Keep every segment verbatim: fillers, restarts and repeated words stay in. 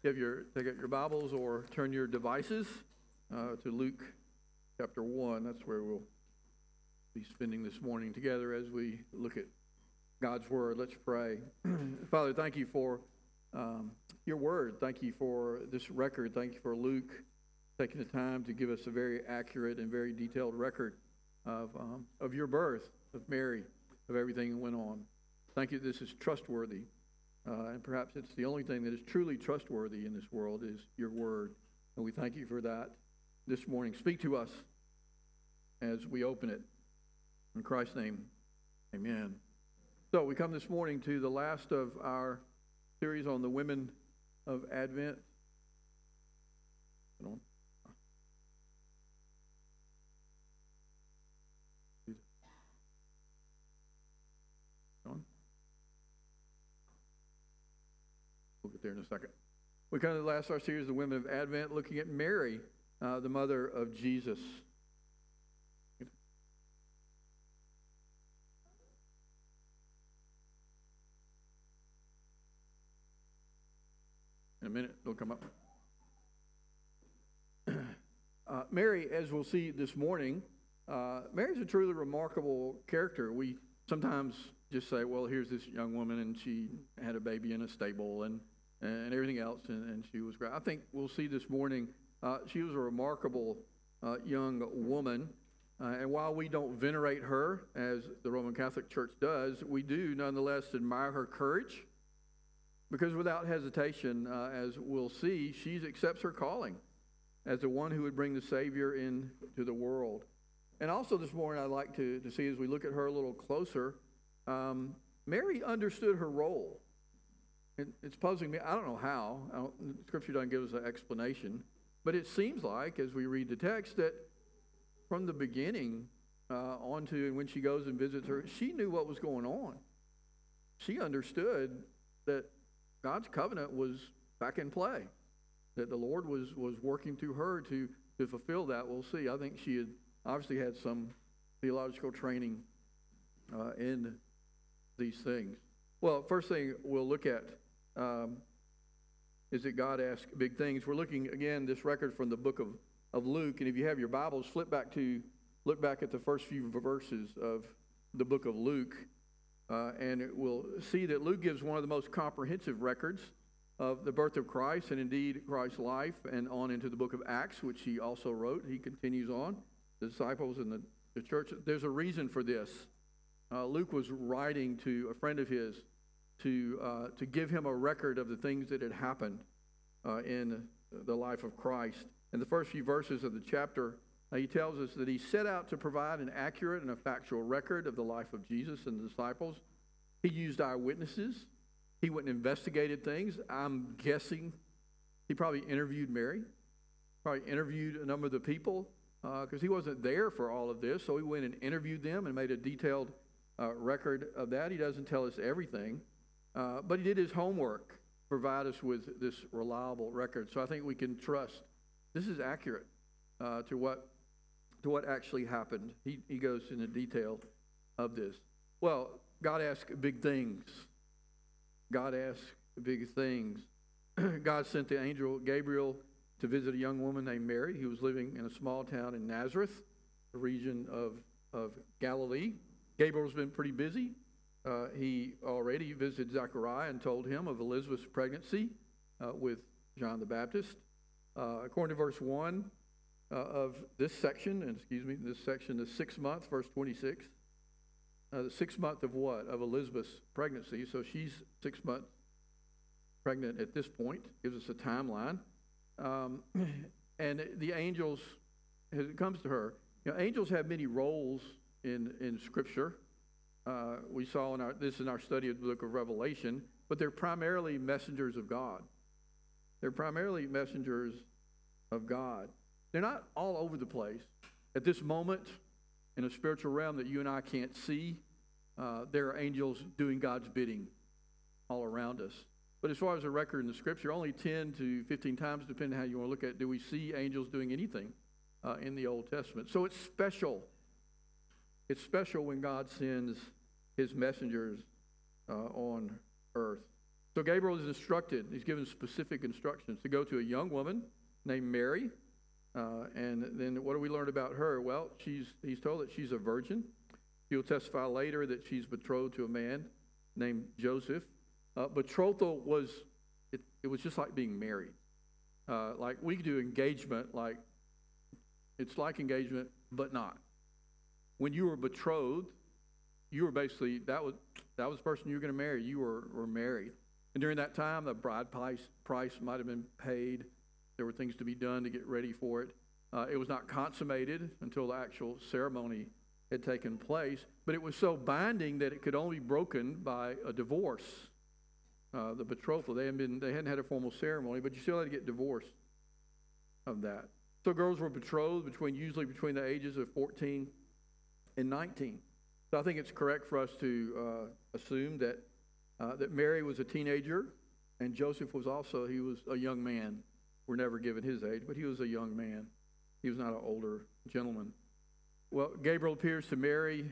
You have your, take out your Bibles or turn your devices uh, to Luke chapter one. That's where we'll be spending this morning together as we look at God's Word. Let's pray. Father, thank you for um, your Word. Thank you for this record. Thank you for Luke taking the time to give us a very accurate and very detailed record of, um, of your birth, of Mary, of everything that went on. Thank you. This is trustworthy. Uh, and perhaps it's the only thing that is truly trustworthy in this world is your word. And we thank you for that this morning. Speak to us as we open it. In Christ's name, amen. So we come this morning to the last of our series on the women of Advent. Hold on. We'll get there in a second. We come to the last of our series, the Women of Advent, looking at Mary, uh, the mother of Jesus. In a minute, it'll come up. uh, Mary, as we'll see this morning, uh, Mary's a truly remarkable character. We sometimes just say, well, here's this young woman, and she had a baby in a stable, and and everything else, and, and she was great. I think we'll see this morning, uh, she was a remarkable uh, young woman, uh, and while we don't venerate her, as the Roman Catholic Church does, we do nonetheless admire her courage, because without hesitation, uh, as we'll see, she accepts her calling as the one who would bring the Savior into the world. And also this morning, I'd like to, to see, as we look at her a little closer, um, Mary understood her role. It, it's puzzling me. I don't know how. I don't, Scripture doesn't give us an explanation. But it seems like, as we read the text, that from the beginning uh, on to when she goes and visits her, she knew what was going on. She understood that God's covenant was back in play, that the Lord was, was working through her to, to fulfill that. We'll see. I think she had obviously had some theological training uh, in these things. Well, first thing we'll look at um, is that God asks big things. We're looking, again, this record from the book of, of Luke, and if you have your Bibles, flip back to, look back at the first few verses of the book of Luke, uh, and it will see that Luke gives one of the most comprehensive records of the birth of Christ, and indeed Christ's life, and on into the book of Acts, which he also wrote. He continues on, the disciples and the, the church. There's a reason for this. Uh, Luke was writing to a friend of his to uh, to give him a record of the things that had happened uh, in the life of Christ. In the first few verses of the chapter, uh, he tells us that he set out to provide an accurate and a factual record of the life of Jesus and the disciples. He used eyewitnesses. He went and investigated things. I'm guessing he probably interviewed Mary, probably interviewed a number of the people, because uh, he wasn't there for all of this, so he went and interviewed them and made a detailed uh, record of that. He doesn't tell us everything. Uh, but he did his homework, provide us with this reliable record. So I think we can trust this is accurate uh, to what to what actually happened. He he goes into detail of this. Well, God asked big things. God asked big things. God sent the angel Gabriel to visit a young woman named Mary who was living in a small town in Nazareth, the region of, of Galilee. Gabriel's been pretty busy. Uh, he already visited Zechariah and told him of Elizabeth's pregnancy uh, with John the Baptist. Uh, according to verse one uh, of this section, and excuse me, this section, the sixth month, verse twenty-six, uh, the sixth month of what? Of Elizabeth's pregnancy. So she's six months pregnant at this point, gives us a timeline. Um, and the angels, as it comes to her, you know, angels have many roles in, in Scripture. Uh, we saw in our this in our study of the book of Revelation, but they're primarily messengers of God. They're primarily messengers of God. They're not all over the place. At this moment, in a spiritual realm that you and I can't see, uh, there are angels doing God's bidding all around us. But as far as the record in the Scripture, only ten to fifteen times, depending on how you want to look at it, do we see angels doing anything uh, in the Old Testament. So it's special. It's special when God sends his messengers uh, on earth. So Gabriel is instructed, he's given specific instructions to go to a young woman named Mary. Uh, and then what do we learn about her? Well, she's he's told that she's a virgin. She'll testify later that she's betrothed to a man named Joseph. Uh, betrothal was, it, it was just like being married. Uh, like we do engagement, like it's like engagement, but not. When you were betrothed, you were basically, that was that was the person you were going to marry. You were, were married. And during that time, the bride price, price might have been paid. There were things to be done to get ready for it. Uh, it was not consummated until the actual ceremony had taken place. But it was so binding that it could only be broken by a divorce. Uh, the betrothal, they hadn't been, they hadn't had a formal ceremony, but you still had to get divorced of that. So girls were betrothed between, usually between the ages of fourteen and nineteen. So I think it's correct for us to uh, assume that uh, that Mary was a teenager, and Joseph was also, he was a young man. We're never given his age, but he was a young man. He was not an older gentleman. Well, Gabriel appears to Mary.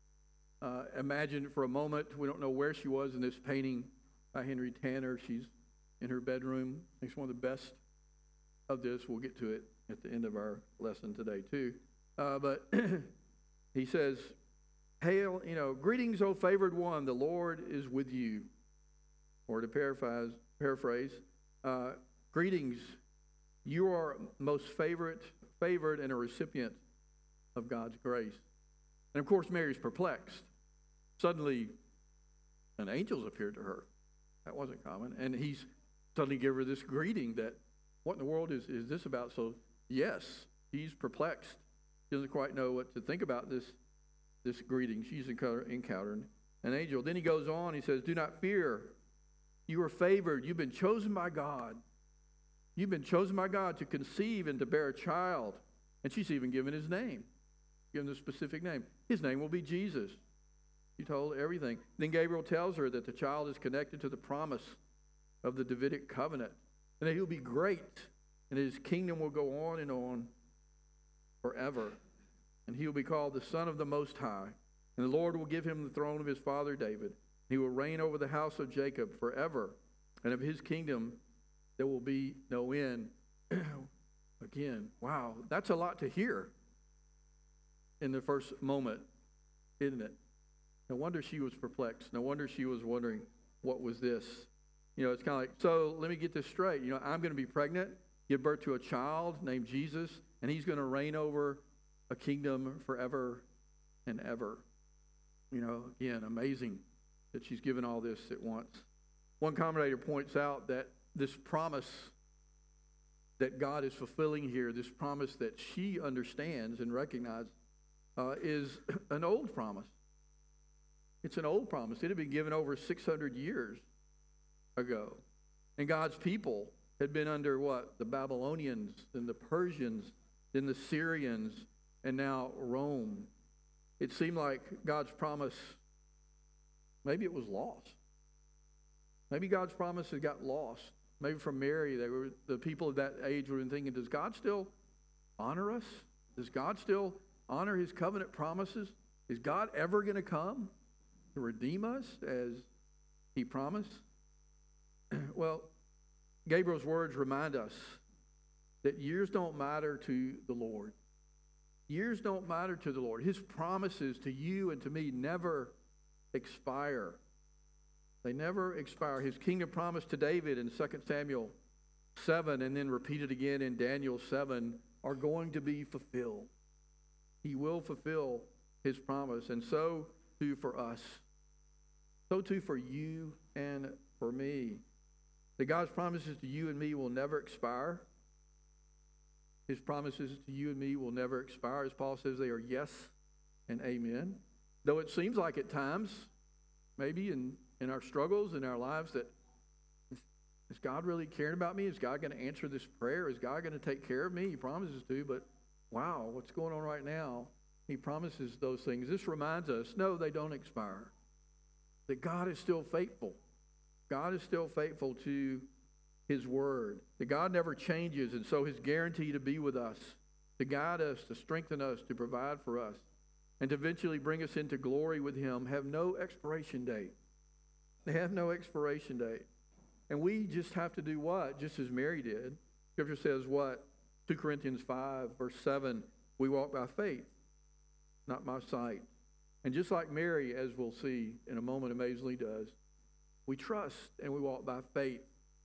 Uh, imagine for a moment, we don't know where she was in this painting by Henry Tanner. She's in her bedroom. It's one of the best of this. We'll get to it at the end of our lesson today, too. Uh, but he says, hail, you know, greetings, O favored one, the Lord is with you. Or to paraphrase, paraphrase uh, greetings, you are most favorite, favored and a recipient of God's grace. And of course, Mary's perplexed. Suddenly, an angel's appeared to her. That wasn't common. And he's suddenly gave her this greeting that, what in the world is, is this about? So, yes, she's perplexed. She doesn't quite know what to think about this, this greeting. She's encountered an angel. Then he goes on, he says, do not fear. You are favored. You've been chosen by God. You've been chosen by God to conceive and to bear a child. And she's even given his name, given the specific name. His name will be Jesus. She told everything. Then Gabriel tells her that the child is connected to the promise of the Davidic covenant, and that he'll be great, and his kingdom will go on and on forever. And he will be called the Son of the Most High. And the Lord will give him the throne of his father David. He will reign over the house of Jacob forever, and of his kingdom there will be no end. Again, wow, that's a lot to hear in the first moment, isn't it? No wonder she was perplexed. No wonder she was wondering, what was this? You know, it's kind of like, so let me get this straight. You know, I'm going to be pregnant, give birth to a child named Jesus, and he's going to reign over a kingdom forever and ever. You know, again, amazing that she's given all this at once. One commentator points out that this promise that God is fulfilling here, this promise that she understands and recognizes, uh, is an old promise. It's an old promise. It had been given over six hundred years ago. And God's people had been under what? The Babylonians, then the Persians, then the Syrians, and now Rome. It seemed like God's promise, maybe it was lost. Maybe God's promise had got lost. Maybe from Mary, they were, the people of that age would have been thinking, does God still honor us? Does God still honor his covenant promises? Is God ever going to come to redeem us as he promised? Well, Gabriel's words remind us that years don't matter to the Lord. Years don't matter to the Lord. His promises to you and to me never expire. They never expire. His kingdom promise to David in Second Samuel seven and then repeated again in Daniel seven are going to be fulfilled. He will fulfill his promise, and so too for us. So too for you and for me. That God's promises to you and me will never expire. His promises to you and me will never expire. As Paul says, they are yes and amen. Though it seems like at times, maybe in, in our struggles, in our lives, that is God really caring about me? Is God going to answer this prayer? Is God going to take care of me? He promises to, but wow, what's going on right now? He promises those things. This reminds us, no, they don't expire. That God is still faithful. God is still faithful to his word. That God never changes, and so his guarantee to be with us, to guide us, to strengthen us, to provide for us, and to eventually bring us into glory with him have no expiration date. They have no expiration date. And we just have to do what? Just as Mary did. Scripture says what? two Corinthians five, verse seven, we walk by faith, not by sight. And just like Mary, as we'll see in a moment, amazingly does, we trust and we walk by faith,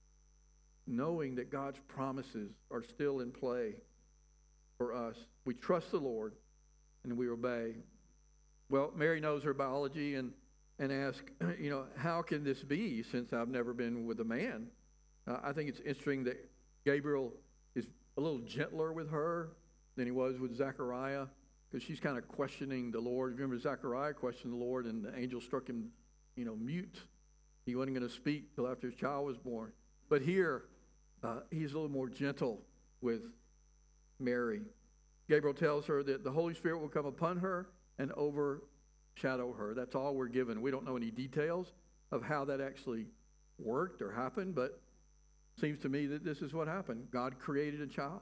knowing that God's promises are still in play for us. We trust the Lord and we obey. Well, Mary knows her biology and, and asks, you know, how can this be since I've never been with a man? Uh, I think it's interesting that Gabriel is a little gentler with her than he was with Zechariah, because she's kind of questioning the Lord. Remember, Zechariah questioned the Lord and the angel struck him, you know, mute. He wasn't going to speak till after his child was born. But here, uh, he's a little more gentle with Mary. Gabriel tells her that the Holy Spirit will come upon her and overshadow her. That's all we're given. We don't know any details of how that actually worked or happened, but it seems to me that this is what happened. God created a child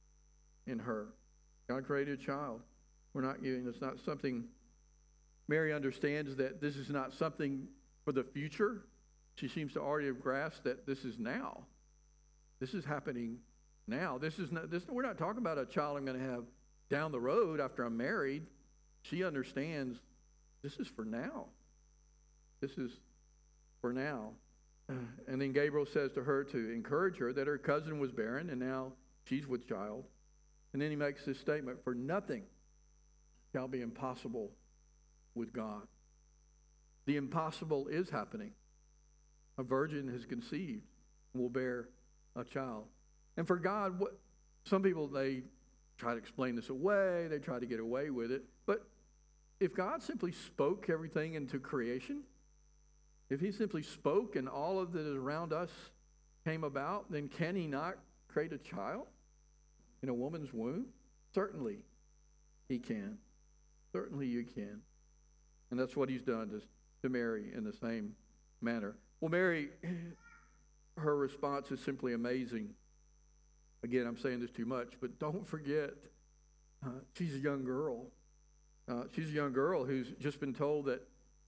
in her. God created a child. We're not giving, it's not something, Mary understands that this is not something for the future. She seems to already have grasped that this is now. This is happening now. This is not, this, we're not talking about a child I'm going to have down the road after I'm married. She understands this is for now. This is for now. And then Gabriel says to her to encourage her that her cousin was barren and now she's with child. And then he makes this statement, for nothing shall be impossible with God. The impossible is happening. A virgin has conceived and will bear a child. And for God, what some people, they try to explain this away, they try to get away with it. But if God simply spoke everything into creation, if he simply spoke and all of that is around us came about, then can he not create a child in a woman's womb? Certainly he can. Certainly you can. And that's what he's done to, to Mary in the same manner. Well, Mary, her response is simply amazing. Again, I'm saying this too much, but don't forget, uh, she's a young girl. Uh, she's a young girl who's just been told that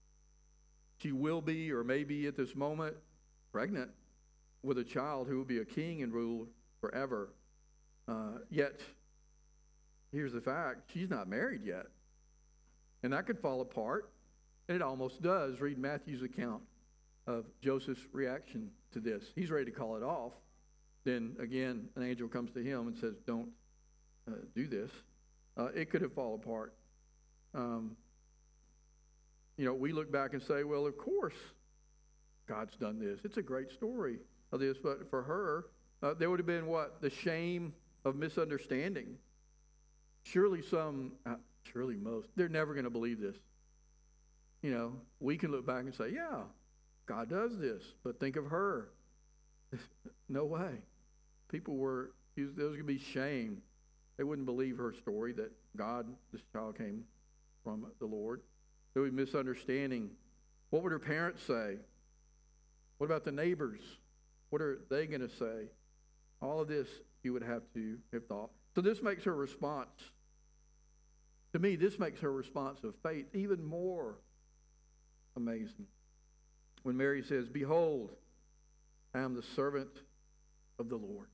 she will be or may be at this moment pregnant with a child who will be a king and rule forever. Uh, yet, here's the fact, she's not married yet. And that could fall apart, and it almost does. Read Matthew's account of Joseph's reaction to this. He's ready to call it off. Then again, an angel comes to him and says, don't uh, do this. Uh, it could have fallen apart. Um, you know, we look back and say, well, of course God's done this. It's a great story of this. But for her, uh, there would have been what? The shame of misunderstanding. Surely some, uh, surely most, they're never going to believe this. You know, we can look back and say, yeah, God does this. But think of her. No way. People were, there was going to be shame. They wouldn't believe her story that God, this child came from the Lord. There would be misunderstanding. What would her parents say? What about the neighbors? What are they going to say? All of this you would have to have thought. So this makes her response. To me, this makes her response of faith even more amazing. When Mary says, behold, I am the servant of the Lord.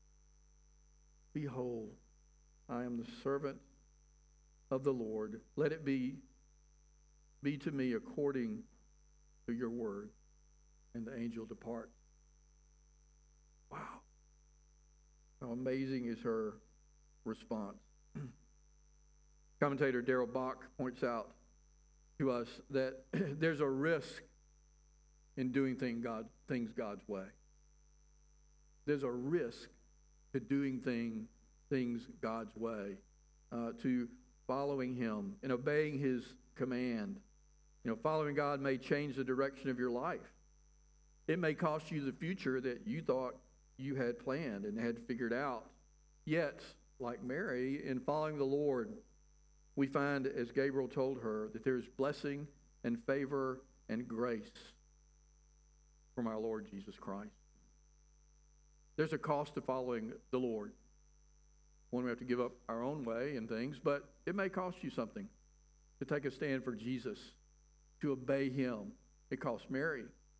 Behold, I am the servant of the Lord. Let it be, be to me according to your word. And the angel departs. Wow. How amazing is her response. Commentator Darrell Bach points out to us that there's a risk in doing thing God, things God's way. There's a risk to doing thing, things God's way, uh, to following him and obeying his command. You know, following God may change the direction of your life. It may cost you the future that you thought you had planned and had figured out. Yet, like Mary, in following the Lord, we find, as Gabriel told her, that there's blessing and favor and grace from our Lord Jesus Christ. There's a cost to following the Lord. One, we have to give up our own way and things, but it may cost you something to take a stand for Jesus, to obey him. It cost Mary.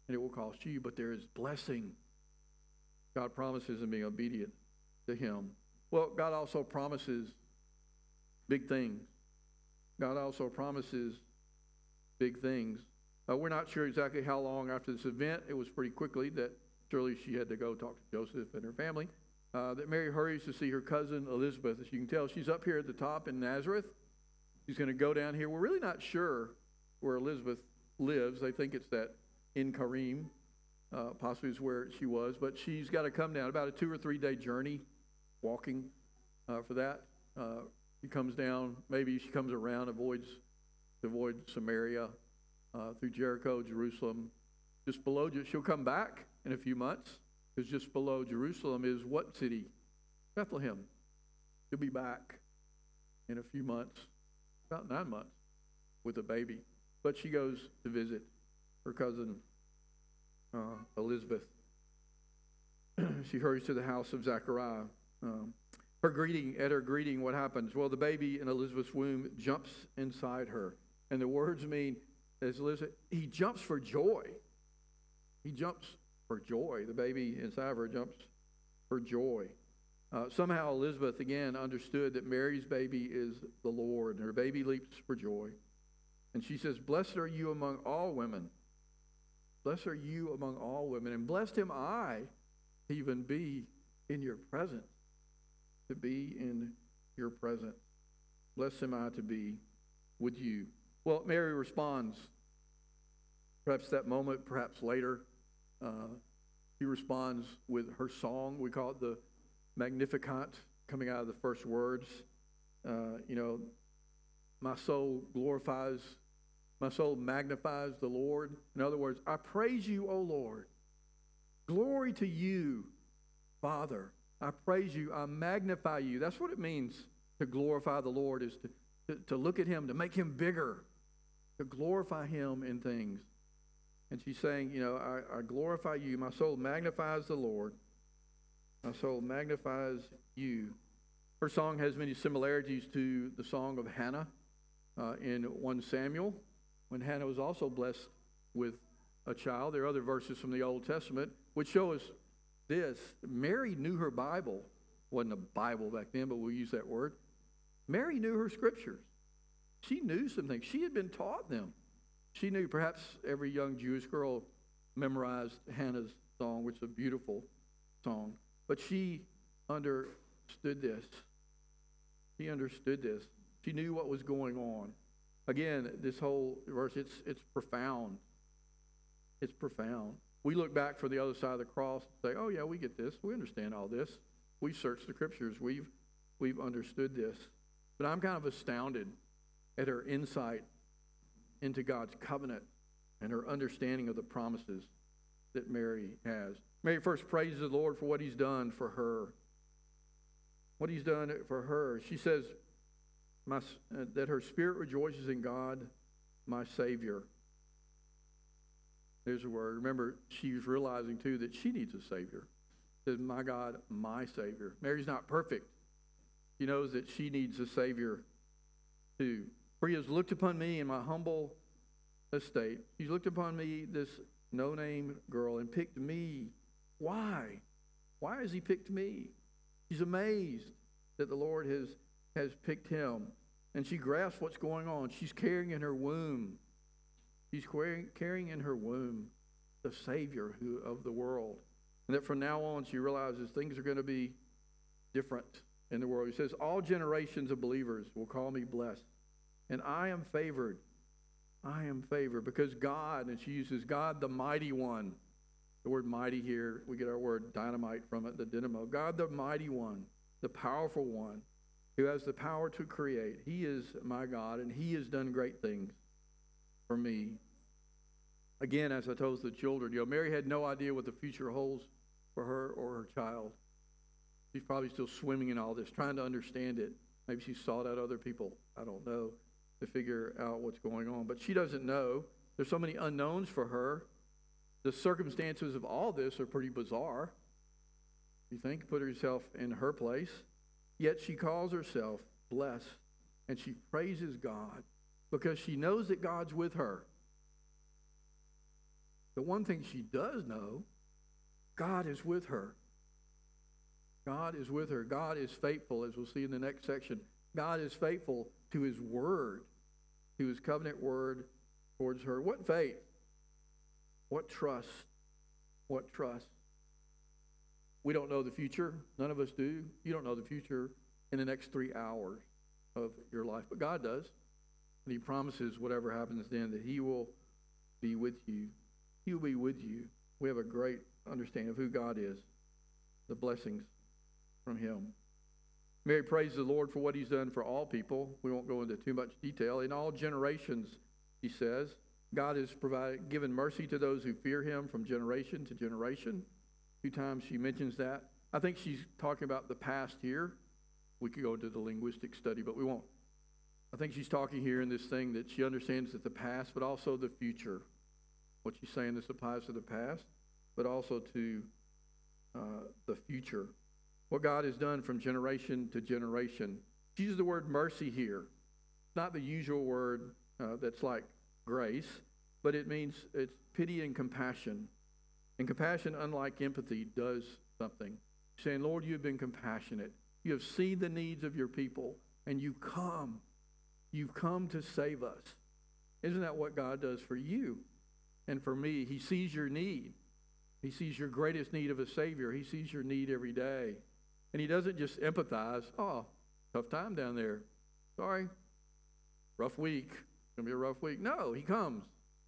and it will cost you, but there is blessing. God promises in being obedient to him. Well, God also promises big things. God also promises big things. Uh, we're not sure exactly how long after this event. It was pretty quickly that surely she had to go talk to Joseph and her family. Uh, that Mary hurries to see her cousin Elizabeth. As you can tell, she's up here at the top in Nazareth. She's going to go down here. We're really not sure where Elizabeth lives. They think it's that in Karim, uh, possibly is where she was. But she's got to come down, about a two or three day journey, walking uh, for that. Uh, she comes down, maybe she comes around, avoids avoid Samaria, uh, through Jericho, Jerusalem. Just below, she'll come back in a few months, because just below Jerusalem is what city? Bethlehem. She'll be back in a few months, about nine months, with a baby. But she goes to visit her cousin uh, Elizabeth. She hurries to the house of Zechariah. Um, her greeting, at her greeting, what happens? Well, the baby in Elizabeth's womb jumps inside her. And the words mean, as Elizabeth, he jumps for joy. He jumps for joy. The baby inside of her jumps for joy. Uh, somehow Elizabeth, again, understood that Mary's baby is the Lord, and her baby leaps for joy. And she says, blessed are you among all women. Blessed are you among all women. And blessed am I to even be in your presence. To be in your presence. Blessed am I to be with you. Well, Mary responds. Perhaps that moment, perhaps later. Uh, she responds with her song. We call it the Magnificat, coming out of the first words. Uh, you know, my soul glorifies, my soul magnifies the Lord. In other words, I praise you, O Lord. Glory to you, Father. I praise you, I magnify you. That's what it means to glorify the Lord, is to, to, to look at him, to make him bigger, to glorify him in things. And she's saying, you know, I, I glorify you. My soul magnifies the Lord. My soul magnifies you. Her song has many similarities to the song of Hannah uh, in First Samuel, when Hannah was also blessed with a child. There are other verses from the Old Testament which show us this. Mary knew her Bible. Wasn't a Bible back then, but we'll use that word. Mary knew her scriptures. She knew some things. She had been taught them. She knew, perhaps every young Jewish girl memorized Hannah's song, which is a beautiful song. But she understood this. She understood this. She knew what was going on. Again, this whole verse, it's it's profound. It's profound. We look back for the other side of the cross and say, oh yeah, we get this. We understand all this. We've searched the scriptures. We've we've understood this. But I'm kind of astounded at her insight into God's covenant and her understanding of the promises that Mary has. Mary first praises the Lord for what he's done for her. What he's done for her. She says my, uh, that her spirit rejoices in God, my Savior. There's a word. Remember, she's realizing too that she needs a Savior. She says, my God, my Savior. Mary's not perfect. She knows that she needs a Savior too. For he has looked upon me in my humble estate. He's looked upon me, this no-name girl, and picked me. Why? Why has he picked me? She's amazed that the Lord has, has picked him. And she grasps what's going on. She's carrying in her womb. She's carrying, carrying in her womb the Savior who, of the world. And that from now on she realizes things are going to be different in the world. He says, all generations of believers will call me blessed. And I am favored. I am favored because God, and she uses God the mighty one. The word mighty here, we get our word dynamite from it, the dynamo. God the mighty one, the powerful one, who has the power to create. He is my God, and he has done great things for me. Again, as I told the children, you know, Mary had no idea what the future holds for her or her child. She's probably still swimming in all this, trying to understand it. Maybe she sought out other people, I don't know, to figure out what's going on. But she doesn't know. There's so many unknowns for her. The circumstances of all this are pretty bizarre. You think, put herself in her place. Yet she calls herself blessed, and she praises God because she knows that God's with her. The one thing she does know, God is with her. God is with her. God is faithful, as we'll see in the next section. God is faithful to his word, to his covenant word towards her. What faith? What trust? What trust? We don't know the future. None of us do. You don't know the future in the next three hours of your life, but God does. And he promises whatever happens then that he will be with you. He will be with you. We have a great understanding of who God is, the blessings from him. Mary praises the Lord for what he's done for all people. We won't go into too much detail. In all generations, he says, God has provided, given mercy to those who fear him from generation to generation. Two times she mentions that. I think she's talking about the past here. We could go into the linguistic study, but we won't. I think she's talking here in this thing that she understands that the past, but also the future. What she's saying, this applies to the past, but also to uh, the future. What God has done from generation to generation. She uses the word mercy here. It's not the usual word uh, that's like grace, but it means it's pity and compassion. And compassion, unlike empathy, does something. Saying, Lord, you have been compassionate. You have seen the needs of your people, and you come. You've come to save us. Isn't that what God does for you and for me? He sees your need. He sees your greatest need of a Savior. He sees your need every day. And he doesn't just empathize. Oh, tough time down there. Sorry. Rough week. It's going to be a rough week. No, he comes.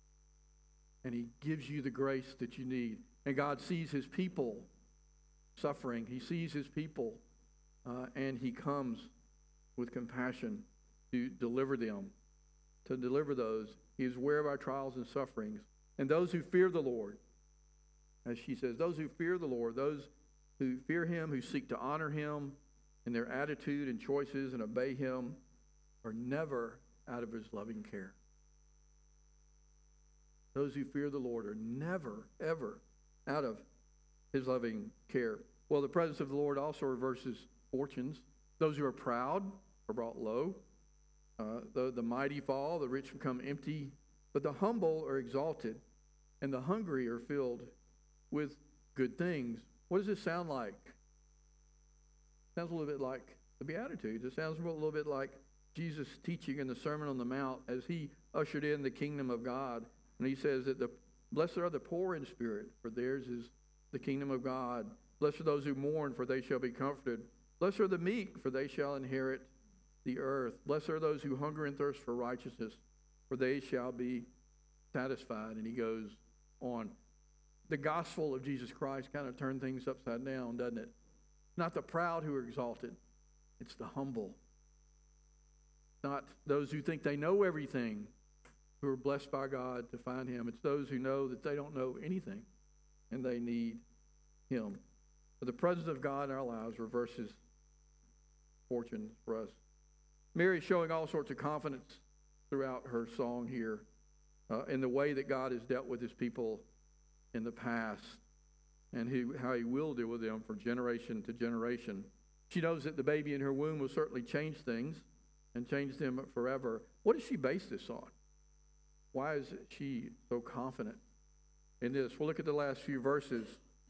And he gives you the grace that you need. And God sees his people suffering. He sees his people. Uh, and he comes with compassion to deliver them. To deliver those. He is aware of our trials and sufferings. And those who fear the Lord, as she says, those who fear the Lord, those who fear him, who seek to honor him in their attitude and choices and obey him, are never out of his loving care. Those who fear the Lord are never, ever out of his loving care. Well, the presence of the Lord also reverses fortunes. Those who are proud are brought low. Uh, the, the mighty fall, the rich become empty, but the humble are exalted, and the hungry are filled with good things. What does this sound like? It sounds a little bit like the Beatitudes. It sounds a little bit like Jesus' teaching in the Sermon on the Mount as he ushered in the kingdom of God. And he says that the blessed are the poor in spirit, for theirs is the kingdom of God. Blessed are those who mourn, for they shall be comforted. Blessed are the meek, for they shall inherit the earth. Blessed are those who hunger and thirst for righteousness, for they shall be satisfied. And he goes on. The gospel of Jesus Christ kind of turned things upside down, doesn't it? Not the proud who are exalted. It's the humble. Not those who think they know everything who are blessed by God to find him. It's those who know that they don't know anything and they need him. But the presence of God in our lives reverses fortune for us. Mary is showing all sorts of confidence throughout her song here uh, in the way that God has dealt with his people in the past and who, how he will deal with them from generation to generation. She knows that the baby in her womb will certainly change things and change them forever. What does she base this on? Why is she so confident in this? We'll look at the last few verses.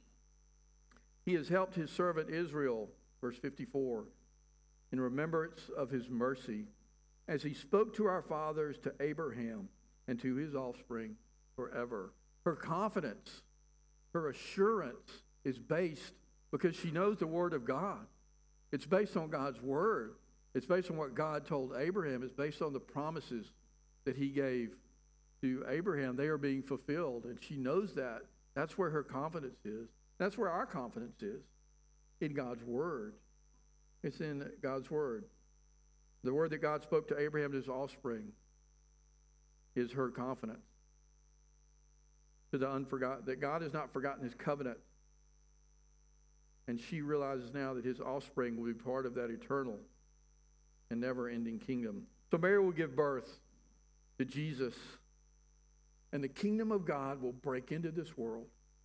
He has helped his servant Israel, verse fifty-four, in remembrance of his mercy, as he spoke to our fathers, to Abraham, and to his offspring forever. Her confidence, her assurance is based because she knows the word of God. It's based on God's word. It's based on what God told Abraham. It's based on the promises that he gave to Abraham. They are being fulfilled, and she knows that. That's where her confidence is. That's where our confidence is, in God's word. It's in God's word. The word that God spoke to Abraham and his offspring is her confidence. To the unforgotten, that God has not forgotten his covenant. And she realizes now that his offspring will be part of that eternal and never-ending kingdom. So Mary will give birth to Jesus, and the kingdom of God will break into this world.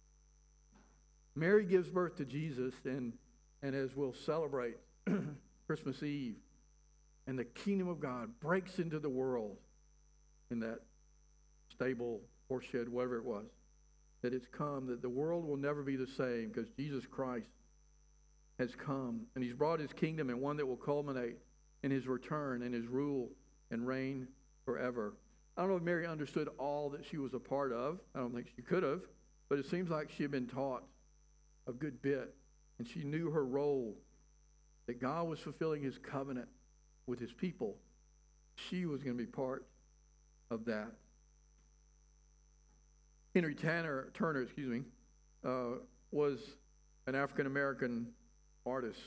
Mary gives birth to Jesus, and, and as we'll celebrate Christmas Eve, and the kingdom of God breaks into the world in that stable, horse shed, whatever it was. that it's come, that the world will never be the same because Jesus Christ has come, and he's brought his kingdom, and one that will culminate in his return and his rule and reign forever. I don't know if Mary understood all that she was a part of. I don't think she could have, but it seems like she had been taught a good bit, and she knew her role, that God was fulfilling his covenant with his people. She was going to be part of that. Henry Tanner, Turner, excuse me, uh, was an African-American artist.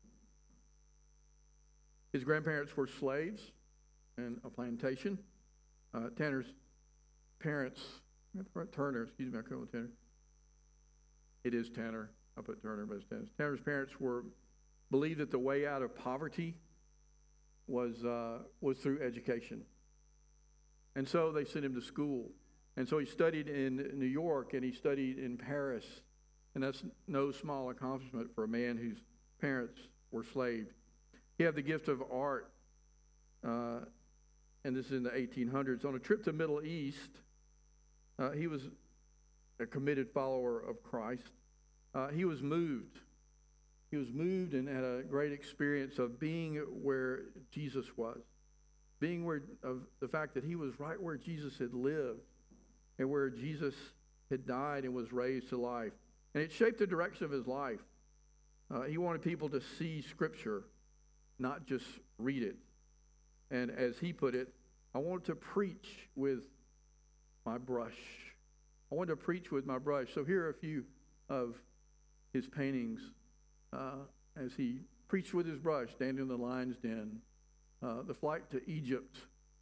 His grandparents were slaves in a plantation. Uh, Tanner's parents, Turner, excuse me, I call it Tanner. It is Tanner. I put Turner, but it's Tanner. Tanner's parents were believed that the way out of poverty was uh, was through education, and so they sent him to school. And so he studied in New York, and he studied in Paris, and that's no small accomplishment for a man whose parents were slaves. He had the gift of art, uh, and this is in the eighteen hundreds. On a trip to the Middle East, uh, he was a committed follower of Christ. Uh, he was moved. He was moved and had a great experience of being where Jesus was, being where of the fact that he was right where Jesus had lived and where Jesus had died and was raised to life. And it shaped the direction of his life. Uh, he wanted people to see Scripture, not just read it. And as he put it, I wanted to preach with my brush. I wanted to preach with my brush. So here are a few of his paintings uh, as he preached with his brush, standing in the lion's den, uh, the flight to Egypt,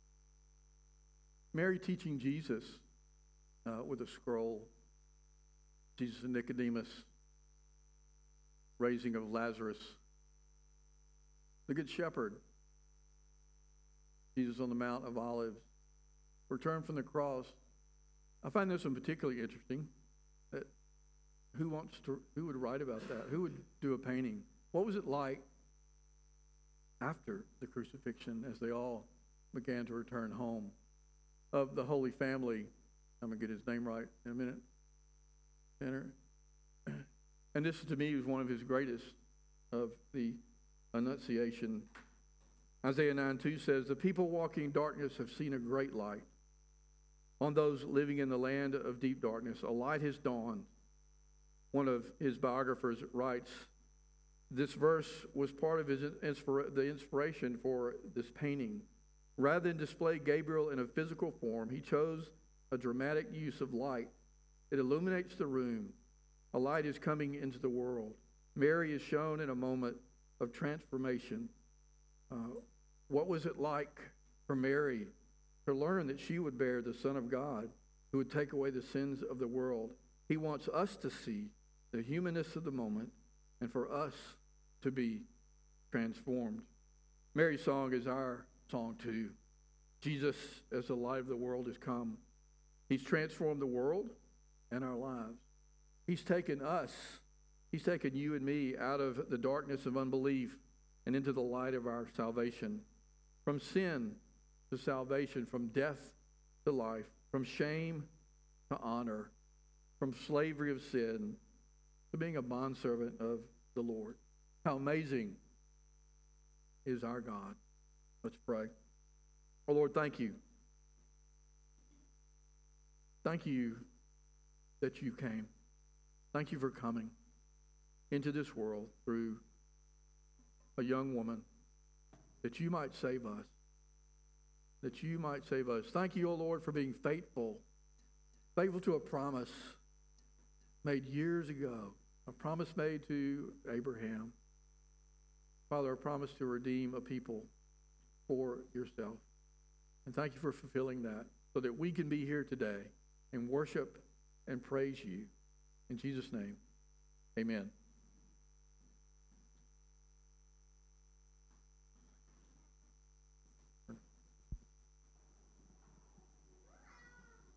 Mary teaching Jesus uh, with a scroll, Jesus and Nicodemus, raising of Lazarus, the Good Shepherd, Jesus on the Mount of Olives, return from the cross. I find this one particularly interesting. That who wants to? Who would write about that? Who would do a painting? What was it like after the crucifixion, as they all began to return home? Of the Holy Family, I'm gonna get his name right in a minute. Tanner. And this, to me, was one of his greatest of the Annunciation. Isaiah nine two says, "The people walking in darkness have seen a great light. On those living in the land of deep darkness, a light has dawned." One of his biographers writes, this verse was part of his inspira- the inspiration for this painting. Rather than display Gabriel in a physical form, he chose a dramatic use of light. It illuminates the room. A light is coming into the world. Mary is shown in a moment of transformation. Uh, what was it like for Mary to learn that she would bear the Son of God who would take away the sins of the world? He wants us to see the humanness of the moment and for us to be transformed. Mary's song is our song too. Jesus, as the light of the world, has come. He's transformed the world and our lives. He's taken us, he's taken you and me out of the darkness of unbelief and into the light of our salvation. From sin to salvation, from death to life, from shame to honor, from slavery of sin to being a bondservant of the Lord. How amazing is our God. Let's pray. Oh Lord, thank you. Thank you that you came. Thank you for coming into this world through a young woman, that you might save us. That you might save us. Thank you, O Lord, for being faithful. Faithful to a promise made years ago. A promise made to Abraham. Father, a promise to redeem a people for yourself. And thank you for fulfilling that so that we can be here today and worship and praise you. In Jesus' name, amen.